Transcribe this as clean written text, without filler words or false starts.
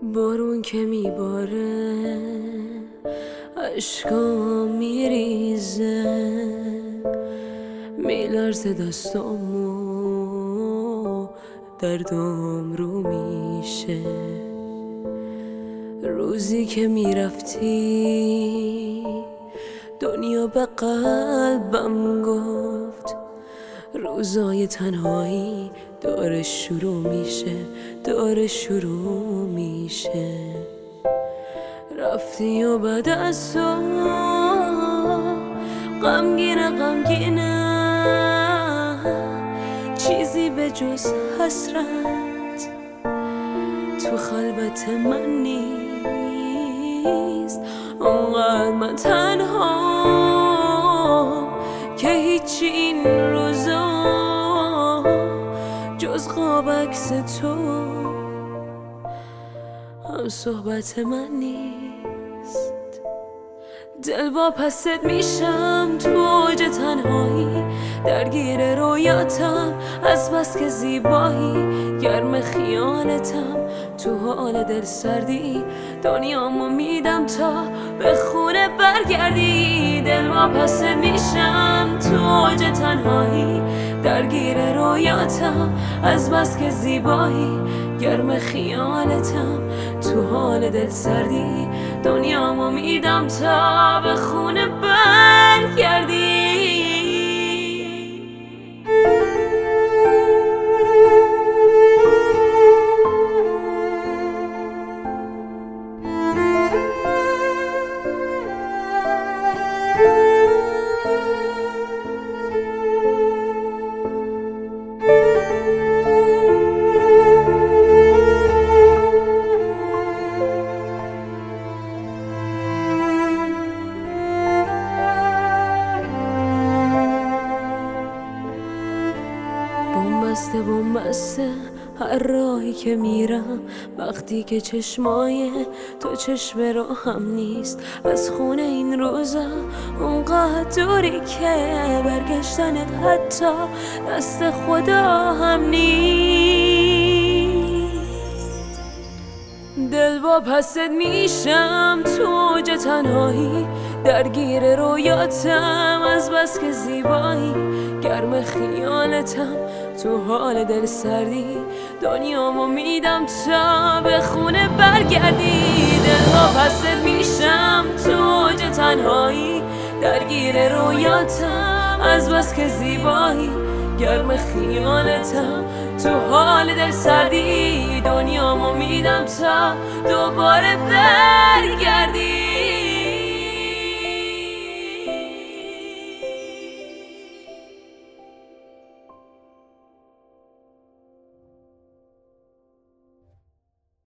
بارون که میباره اشکام میریزه، میلرزه دستامو دردام رو میشه. روزی که میرفتی دنیا به قلبم گفت روزای تنهایی داره شروع میشه، داره شروع میشه. رفتی و بعد از تو غمگینه چیزی به جز حسرت تو خلوت من نیست. اونقدر من تنها که هیچی این روزا جز خواب عکس تو هم صحبت من نیست. دل با پست میشم تو اوج تنهایی، درگیر رویاتم از بس که زیبایی، گرم خیالتم تو حال دل سردی، دنیامو میدم تا به خونه برگردی. دل با پست میشم تو اوج تنهایی، درگیر رویاتم از بس که زیبایی، گرم خیالتم تو حال دل سردی، دنیامو میدم تا به خونه برگردی. بومبسته هر راهی که میرم، وقتی که چشمای تو چشم رو هم نیست. از خونه این روزا اونقدر دوری که برگشتنت حتی دست خدا هم نیست. دل با پست میشم تو اوج تنهایی، درگیر رویاتم از بس که زیبایی، گرم خیالتم تو حال دل سردی، دنیامو میدم تا به خونه برگردی. دل با پست میشم تو اوج تنهایی، درگیر رویاتم از بس که زیبایی، گرم خیالتم تو حال دل سردی، دنیامو میدم تا دوباره برگردی.